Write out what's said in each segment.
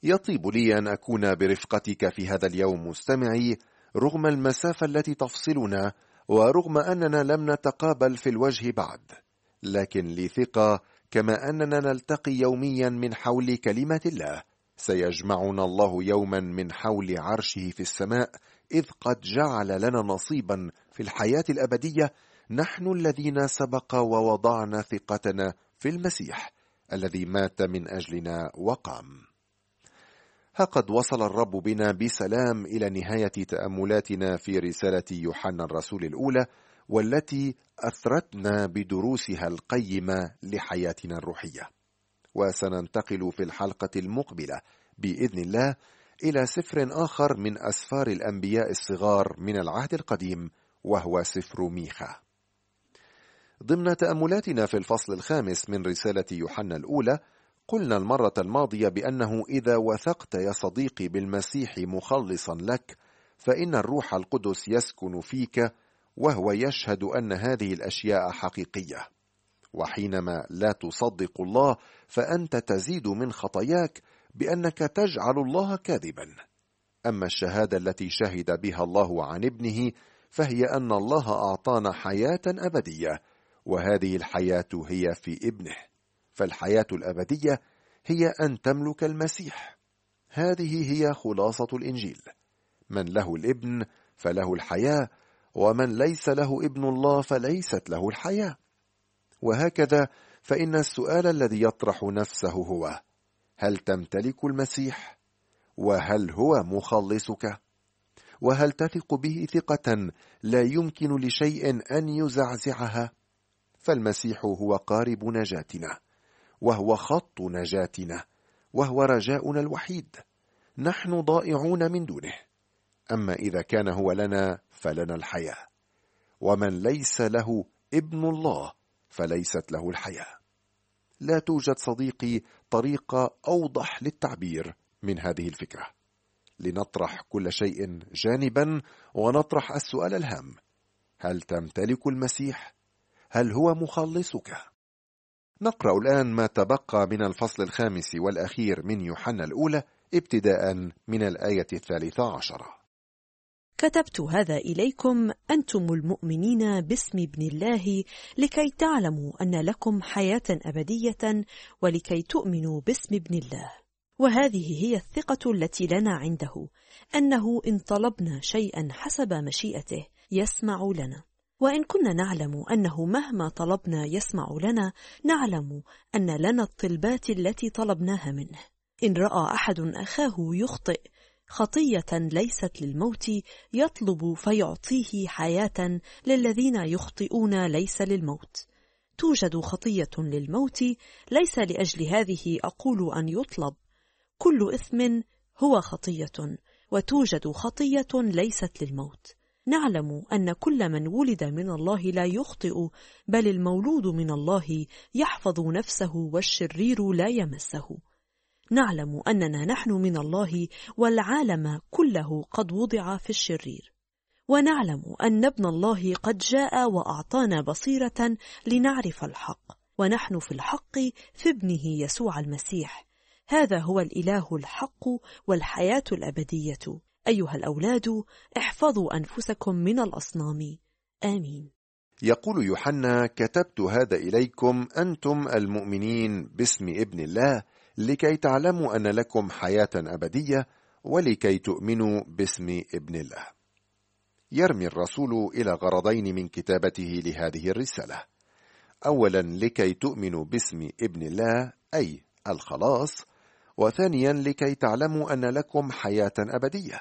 يطيب لي أن أكون برفقتك في هذا اليوم مستمعي، رغم المسافة التي تفصلنا، ورغم أننا لم نتقابل في الوجه بعد، لكن لي ثقة كما أننا نلتقي يوميا من حول كلمة الله، سيجمعنا الله يوما من حول عرشه في السماء، إذ قد جعل لنا نصيبا في الحياة الأبدية، نحن الذين سبق ووضعنا ثقتنا في المسيح الذي مات من أجلنا وقام. ها قد وصل الرب بنا بسلام إلى نهاية تأملاتنا في رسالة يوحنا الرسول الأولى، والتي أثرتنا بدروسها القيمة لحياتنا الروحية. وسننتقل في الحلقة المقبلة بإذن الله إلى سفر آخر من أسفار الأنبياء الصغار من العهد القديم، وهو سفر ميخا. ضمن تأملاتنا في الفصل الخامس من رسالة يوحنا الأولى، قلنا المرة الماضية بأنه إذا وثقت يا صديقي بالمسيح مخلصا لك، فإن الروح القدس يسكن فيك، وهو يشهد أن هذه الأشياء حقيقية. وحينما لا تصدق الله، فأنت تزيد من خطاياك بأنك تجعل الله كاذبا. أما الشهادة التي شهد بها الله عن ابنه، فهي أن الله أعطانا حياة أبدية، وهذه الحياة هي في ابنه. فالحياة الأبدية هي أن تملك المسيح. هذه هي خلاصة الإنجيل. من له الابن فله الحياة، ومن ليس له ابن الله فليست له الحياة. وهكذا فإن السؤال الذي يطرح نفسه هو: هل تمتلك المسيح؟ وهل هو مخلصك؟ وهل تثق به ثقة لا يمكن لشيء أن يزعزعها؟ فالمسيح هو قارب نجاتنا، وهو خط نجاتنا، وهو رجاؤنا الوحيد. نحن ضائعون من دونه. أما إذا كان هو لنا فلنا الحياة، ومن ليس له ابن الله فليست له الحياة. لا توجد صديقي طريقة أوضح للتعبير من هذه الفكرة. لنطرح كل شيء جانبا ونطرح السؤال الهام: هل تمتلك المسيح؟ هل هو مخلصك؟ نقرأ الآن ما تبقى من الفصل الخامس والأخير من يوحنا الأولى، ابتداء من الآية 13. كتبت هذا إليكم أنتم المؤمنين باسم ابن الله، لكي تعلموا أن لكم حياة أبدية، ولكي تؤمنوا باسم ابن الله. وهذه هي الثقة التي لنا عنده، أنه إن طلبنا شيئا حسب مشيئته يسمع لنا. وإن كنا نعلم أنه مهما طلبنا يسمع لنا، نعلم أن لنا الطلبات التي طلبناها منه. إن رأى أحد أخاه يخطئ خطية ليست للموت، يطلب فيعطيه حياة للذين يخطئون ليس للموت. توجد خطية للموت، ليس لأجل هذه أقول أن يطلب. كل إثم هو خطية، وتوجد خطية ليست للموت. نعلم أن كل من ولد من الله لا يخطئ، بل المولود من الله يحفظ نفسه، والشرير لا يمسه. نعلم أننا نحن من الله، والعالم كله قد وضع في الشرير. ونعلم أن ابن الله قد جاء وأعطانا بصيرة لنعرف الحق، ونحن في الحق في ابنه يسوع المسيح. هذا هو الإله الحق والحياة الأبدية. أيها الأولاد، احفظوا أنفسكم من الأصنام. آمين. يقول يوحنا: كتبت هذا إليكم أنتم المؤمنين باسم ابن الله، لكي تعلموا أن لكم حياة أبدية، ولكي تؤمنوا باسم ابن الله. يرمي الرسول إلى غرضين من كتابته لهذه الرسالة: أولا لكي تؤمنوا باسم ابن الله أي الخلاص، وثانيا لكي تعلموا أن لكم حياة أبدية.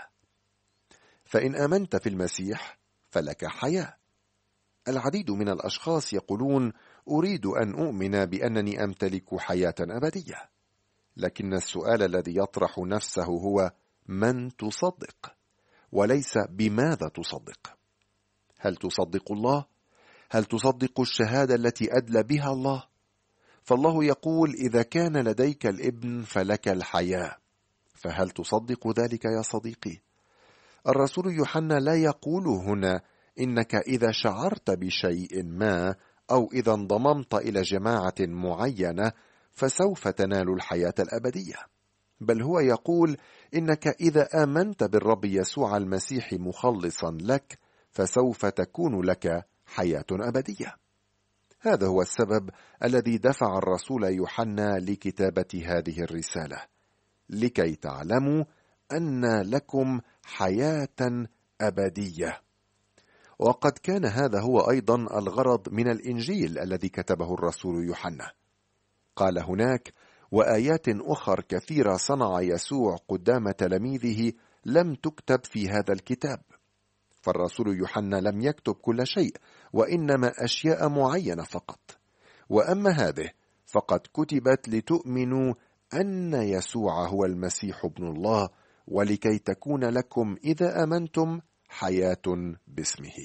فإن آمنت في المسيح فلك حياة. العديد من الأشخاص يقولون: أريد أن أؤمن بأنني أمتلك حياة أبدية. لكن السؤال الذي يطرح نفسه هو: من تصدق؟ وليس بماذا تصدق. هل تصدق الله؟ هل تصدق الشهادة التي أدلى بها الله؟ فالله يقول: إذا كان لديك الابن فلك الحياة. فهل تصدق ذلك يا صديقي؟ الرسول يوحنا لا يقول هنا إنك إذا شعرت بشيء ما، أو إذا انضممت إلى جماعة معينة، فسوف تنال الحياة الأبدية. بل هو يقول إنك إذا آمنت بالرب يسوع المسيح مخلصا لك فسوف تكون لك حياة أبدية. هذا هو السبب الذي دفع الرسول يوحنا لكتابة هذه الرسالة، لكي تعلموا أن لكم حياة أبدية. وقد كان هذا هو أيضا الغرض من الإنجيل الذي كتبه الرسول يوحنا. قال هناك: وآيات أخر كثيرة صنع يسوع قدام تلاميذه لم تكتب في هذا الكتاب. فالرسول يوحنا لم يكتب كل شيء، وإنما أشياء معينة فقط. وأما هذه فقد كتبت لتؤمنوا أن يسوع هو المسيح ابن الله، ولكي تكون لكم إذا آمنتم حياة باسمه.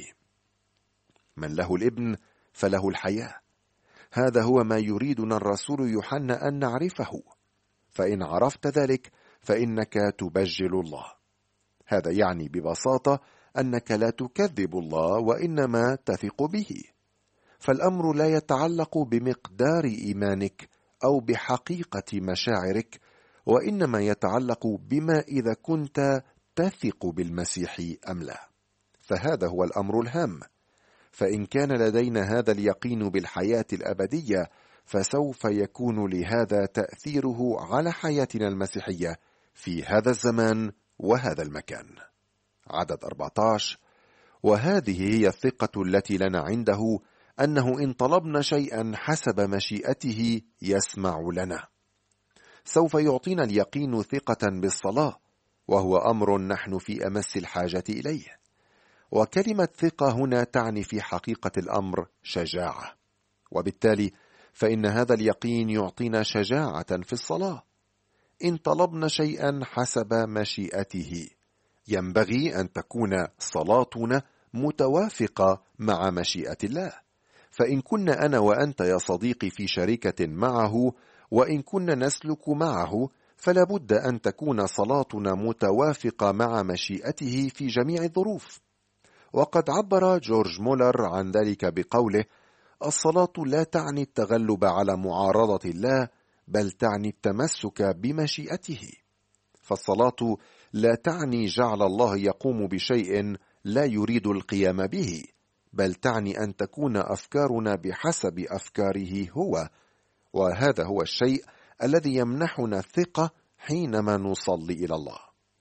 من له الابن فله الحياة. هذا هو ما يريدنا الرسول يوحنا أن نعرفه، فإن عرفت ذلك فإنك تبجل الله. هذا يعني ببساطة أنك لا تكذب الله، وإنما تثق به. فالأمر لا يتعلق بمقدار إيمانك أو بحقيقة مشاعرك، وإنما يتعلق بما إذا كنت تثق بالمسيح أم لا. فهذا هو الأمر الهام. فإن كان لدينا هذا اليقين بالحياة الأبدية، فسوف يكون لهذا تأثيره على حياتنا المسيحية في هذا الزمان وهذا المكان. عدد 14: وهذه هي الثقة التي لنا عنده، أنه إن طلبنا شيئا حسب مشيئته يسمع لنا. سوف يعطينا اليقين ثقة بالصلاة، وهو أمر نحن في أمس الحاجة إليه. وكلمة ثقة هنا تعني في حقيقة الأمر شجاعة، وبالتالي فإن هذا اليقين يعطينا شجاعة في الصلاة. إن طلبنا شيئا حسب مشيئته، ينبغي أن تكون صلاتنا متوافقة مع مشيئة الله. فإن كنا أنا وأنت يا صديقي في شركة معه، وإن كنا نسلك معه، فلا بد أن تكون صلاتنا متوافقة مع مشيئته في جميع الظروف. وقد عبر جورج مولر عن ذلك بقوله: الصلاة لا تعني التغلب على معارضة الله، بل تعني التمسك بمشيئته. فالصلاة لا تعني جعل الله يقوم بشيء لا يريد القيام به، بل تعني أن تكون أفكارنا بحسب أفكاره هو. وهذا هو الشيء الذي يمنحنا الثقة حينما نصلي إلى الله،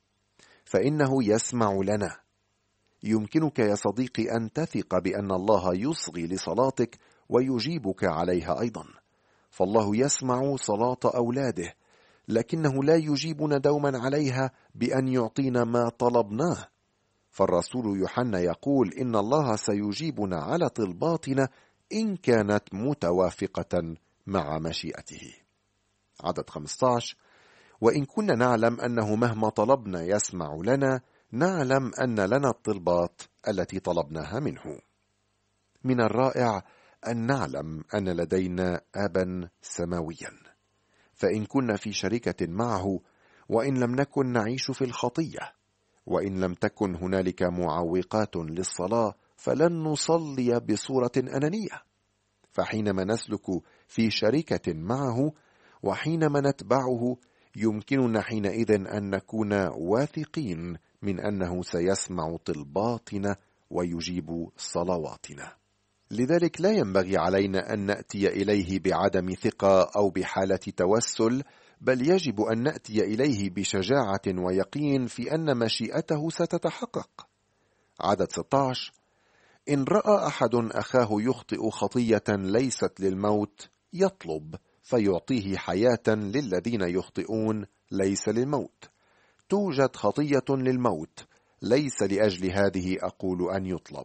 فإنه يسمع لنا. يمكنك يا صديقي أن تثق بأن الله يصغي لصلاتك ويجيبك عليها أيضا. فالله يسمع صلاة أولاده، لكنه لا يجيبنا دوما عليها بأن يعطينا ما طلبناه. فالرسول يوحنا يقول إن الله سيجيبنا على طلباتنا إن كانت متوافقة مع مشيئته. عدد 15: وإن كنا نعلم أنه مهما طلبنا يسمع لنا، نعلم أن لنا الطلبات التي طلبناها منه. من الرائع أن نعلم أن لدينا أبا سماويا. فإن كنا في شركة معه، وإن لم نكن نعيش في الخطية، وإن لم تكن هنالك معوقات للصلاة، فلن نصلي بصورة أنانية. فحينما نسلك في شركة معه، وحينما نتبعه، يمكننا حينئذ أن نكون واثقين من أنه سيسمع طلباتنا ويجيب صلواتنا. لذلك لا ينبغي علينا أن نأتي إليه بعدم ثقة أو بحالة توسل، بل يجب أن نأتي إليه بشجاعة ويقين في أن مشيئته ستتحقق. عدد 16: إن رأى أحد أخاه يخطئ خطية ليست للموت يطلب، فيعطيه حياة للذين يخطئون ليس للموت. توجد خطية للموت، ليس لأجل هذه أقول أن يطلب.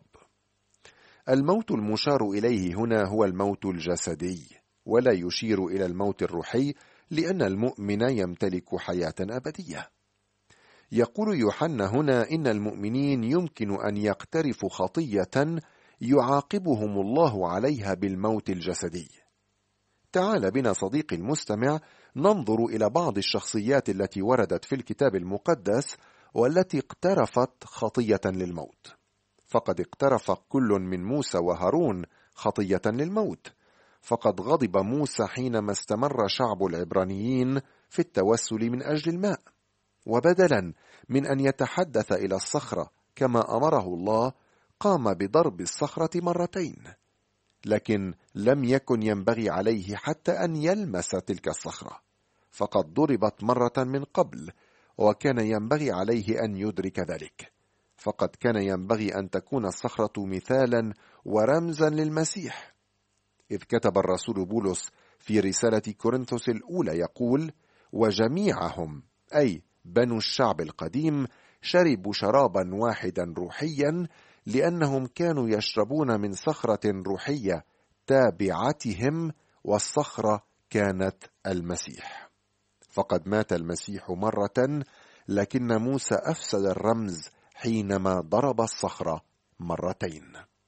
الموت المشار إليه هنا هو الموت الجسدي، ولا يشير إلى الموت الروحي، لأن المؤمن يمتلك حياة أبدية. يقول يوحنا هنا إن المؤمنين يمكن أن يقترفوا خطية يعاقبهم الله عليها بالموت الجسدي. تعال بنا صديقي المستمع ننظر إلى بعض الشخصيات التي وردت في الكتاب المقدس والتي اقترفت خطية للموت. فقد اقترف كل من موسى وهارون خطية للموت. فقد غضب موسى حينما استمر شعب العبرانيين في التوسل من أجل الماء، وبدلا من أن يتحدث إلى الصخرة كما أمره الله قام بضرب الصخرة مرتين، لكن لم يكن ينبغي عليه حتى أن يلمس تلك الصخرة، فقد ضربت مرة من قبل، وكان ينبغي عليه أن يدرك ذلك، فقد كان ينبغي أن تكون الصخرة مثالا ورمزا للمسيح. إذ كتب الرسول بولس في رسالة كورنثوس الأولى يقول: وجميعهم أي بنو الشعب القديم شربوا شرابا واحدا روحيا، لأنهم كانوا يشربون من صخرة روحية تابعتهم، والصخرة كانت المسيح. فقد مات المسيح مرة، لكن موسى أفسد الرمز حينما ضرب الصخرة مرتين.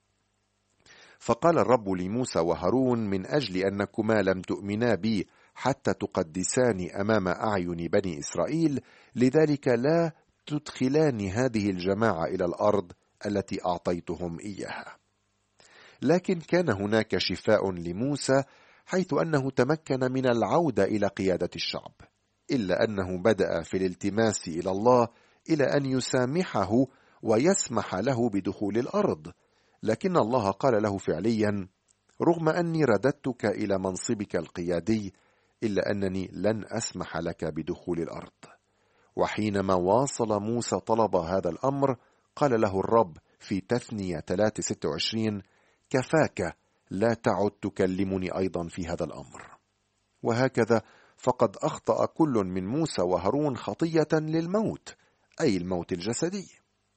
فقال الرب لموسى وهارون: من أجل أنكما لم تؤمنا بي حتى تقدساني أمام أعين بني إسرائيل، لذلك لا تدخلان هذه الجماعة إلى الأرض التي أعطيتهم إياها. لكن كان هناك شفاء لموسى، حيث أنه تمكن من العودة إلى قيادة الشعب، إلا أنه بدأ في الالتماس إلى الله إلى أن يسامحه ويسمح له بدخول الأرض، لكن الله قال له فعليا: رغم أني رددتك إلى منصبك القيادي، إلا أنني لن أسمح لك بدخول الأرض. وحينما واصل موسى طلب هذا الأمر، قال له الرب في تثنية 3:26: كفاك، لا تعد تكلمني أيضا في هذا الأمر. وهكذا فقد أخطأ كل من موسى وهارون خطية للموت، أي الموت الجسدي.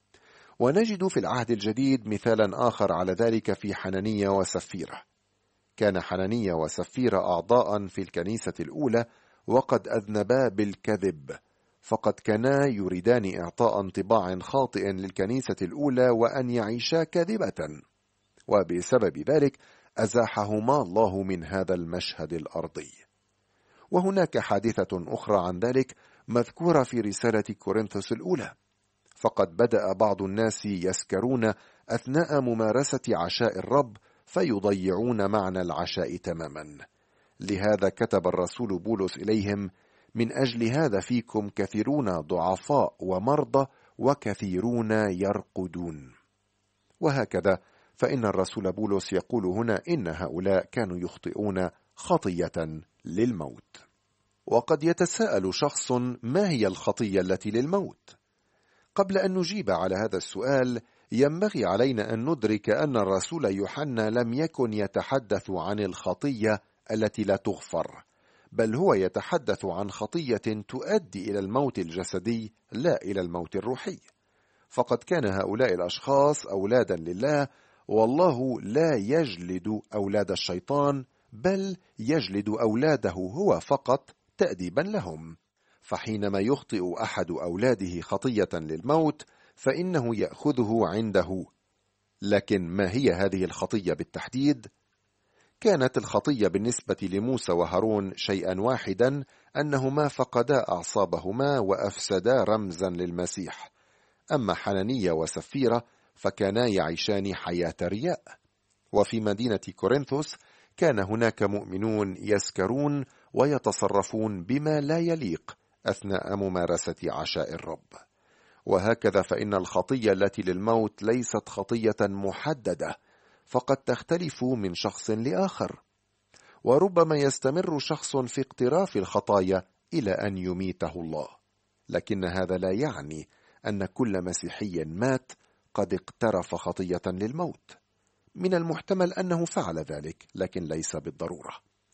ونجد في العهد الجديد مثالا آخر على ذلك في حنانية وسفيرة. كان حنانية وسفيرة أعضاء في الكنيسة الأولى، وقد أذنبا بالكذب، فقد كانا يريدان إعطاء انطباع خاطئ للكنيسة الأولى وأن يعيشا كاذبة، وبسبب ذلك أزاحهما الله من هذا المشهد الأرضي. وهناك حادثة أخرى عن ذلك مذكورة في رسالة كورنثوس الأولى، فقد بدأ بعض الناس يسكرون أثناء ممارسة عشاء الرب، فيضيعون معنى العشاء تماما. لهذا كتب الرسول بولس إليهم: من أجل هذا فيكم كثيرون ضعفاء ومرضى، وكثيرون يرقدون. وهكذا فإن الرسول بولس يقول هنا إن هؤلاء كانوا يخطئون خطية للموت. وقد يتساءل شخص: ما هي الخطية التي للموت؟ قبل أن نجيب على هذا السؤال، ينبغي علينا أن ندرك أن الرسول يوحنا لم يكن يتحدث عن الخطية التي لا تغفر، بل هو يتحدث عن خطية تؤدي إلى الموت الجسدي لا إلى الموت الروحي. فقد كان هؤلاء الأشخاص أولادا لله، والله لا يجلد أولاد الشيطان، بل يجلد أولاده هو فقط تأديبا لهم. فحينما يخطئ أحد أولاده خطية للموت، فإنه يأخذه عنده. لكن ما هي هذه الخطية بالتحديد؟ كانت الخطية بالنسبة لموسى وهارون شيئا واحدا، أنهما فقدا أعصابهما وأفسدا رمزا للمسيح. أما حنانية وسفيرة فكانا يعيشان حياة رياء. وفي مدينة كورنثوس كان هناك مؤمنون يسكرون ويتصرفون بما لا يليق أثناء ممارسة عشاء الرب. وهكذا فإن الخطية التي للموت ليست خطية محددة، فقد تختلف من شخص لآخر، وربما يستمر شخص في اقتراف الخطايا إلى أن يميته الله. لكن هذا لا يعني أن كل مسيحي مات قد اقترف خطية للموت. من المحتمل أنه فعل ذلك، لكن ليس بالضرورة.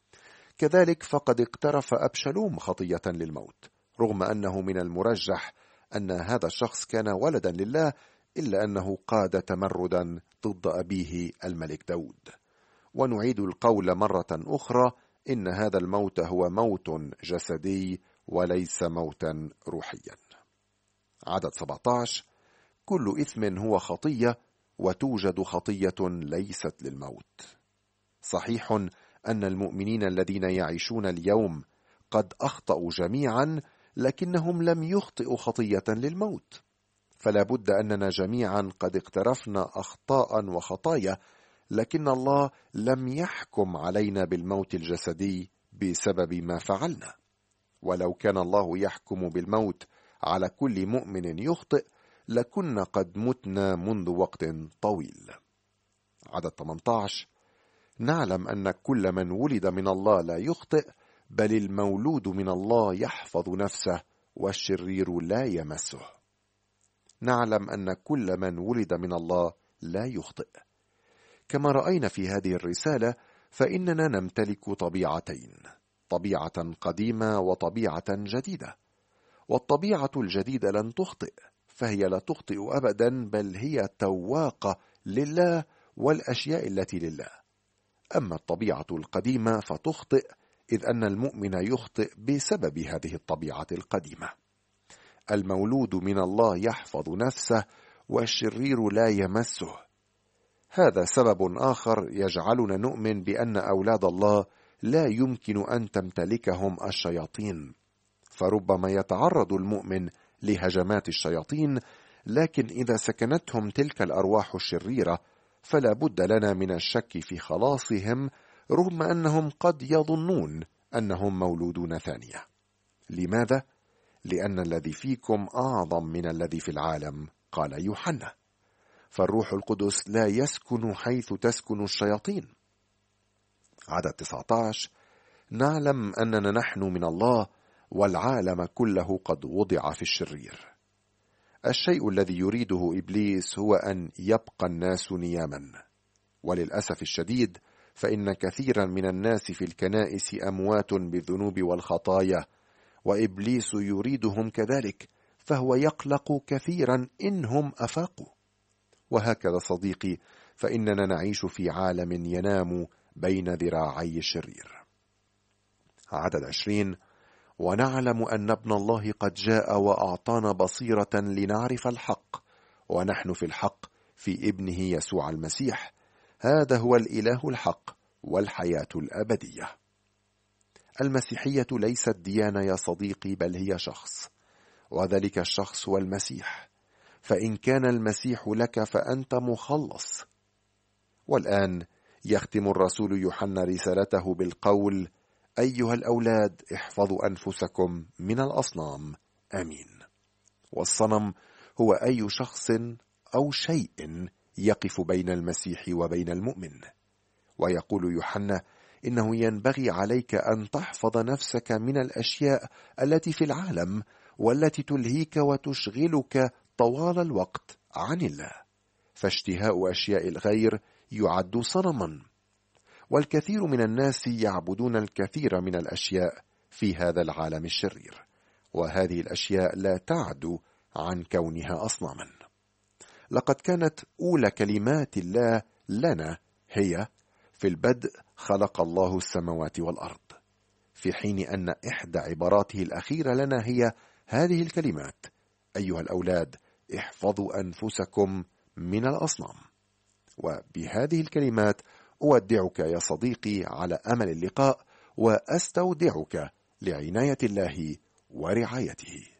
كذلك فقد اقترف أبشالوم خطية للموت، رغم أنه من المرجح أن هذا الشخص كان ولدا لله، إلا أنه قاد تمردا ضد أبيه الملك داود. ونعيد القول مرة أخرى: إن هذا الموت هو موت جسدي وليس موتا روحيا. عدد 17: كل إثم هو خطية، وتوجد خطية ليست للموت. صحيح أن المؤمنين الذين يعيشون اليوم قد أخطأوا جميعا، لكنهم لم يخطئوا خطية للموت. فلا بد أننا جميعا قد اقترفنا أخطاء وخطايا، لكن الله لم يحكم علينا بالموت الجسدي بسبب ما فعلنا. ولو كان الله يحكم بالموت على كل مؤمن يخطئ لكنا قد متنا منذ وقت طويل. عدد 18: نعلم أن كل من ولد من الله لا يخطئ، بل المولود من الله يحفظ نفسه والشرير لا يمسه. نعلم أن كل من ولد من الله لا يخطئ. كما رأينا في هذه الرسالة فإننا نمتلك طبيعتين، طبيعة قديمة وطبيعة جديدة. والطبيعة الجديدة لن تخطئ، فهي لا تخطئ أبدا، بل هي تواقة لله والأشياء التي لله. أما الطبيعة القديمة فتخطئ، إذ أن المؤمن يخطئ بسبب هذه الطبيعة القديمة. المولود من الله يحفظ نفسه والشرير لا يمسه. هذا سبب آخر يجعلنا نؤمن بأن أولاد الله لا يمكن أن تمتلكهم الشياطين، فربما يتعرض المؤمن لهجمات الشياطين، لكن إذا سكنتهم تلك الأرواح الشريرة فلا بد لنا من الشك في خلاصهم، رغم أنهم قد يظنون أنهم مولودون ثانية. لماذا؟ لأن الذي فيكم أعظم من الذي في العالم، قال يوحنا. فالروح القدس لا يسكن حيث تسكن الشياطين. عدد 19: نعلم أننا نحن من الله والعالم كله قد وضع في الشرير. الشيء الذي يريده إبليس هو أن يبقى الناس نياما، وللأسف الشديد فإن كثيرا من الناس في الكنائس أموات بالذنوب والخطايا، وإبليس يريدهم كذلك، فهو يقلق كثيرا إنهم أفاقوا. وهكذا صديقي فإننا نعيش في عالم ينام بين ذراعي الشرير. عدد 20: ونعلم أن ابن الله قد جاء وأعطانا بصيرة لنعرف الحق، ونحن في الحق في ابنه يسوع المسيح، هذا هو الإله الحق والحياة الأبدية. المسيحية ليست ديانة يا صديقي، بل هي شخص، وذلك الشخص هو المسيح. فإن كان المسيح لك فأنت مخلص. والآن يختم الرسول يوحنا رسالته بالقول: أيها الأولاد احفظوا أنفسكم من الأصنام. آمين. والصنم هو أي شخص أو شيء يقف بين المسيح وبين المؤمن. ويقول يوحنا إنه ينبغي عليك أن تحفظ نفسك من الأشياء التي في العالم والتي تلهيك وتشغلك طوال الوقت عن الله، فاشتهاء أشياء الغير يعد صنما. والكثير من الناس يعبدون الكثير من الأشياء في هذا العالم الشرير، وهذه الأشياء لا تعد عن كونها أصناما. لقد كانت أولى كلمات الله لنا هي: في البدء خلق الله السماوات والأرض، في حين أن إحدى عباراته الأخيرة لنا هي هذه الكلمات: أيها الأولاد احفظوا أنفسكم من الأصنام. وبهذه الكلمات أودعك يا صديقي على أمل اللقاء، وأستودعك لعناية الله ورعايته.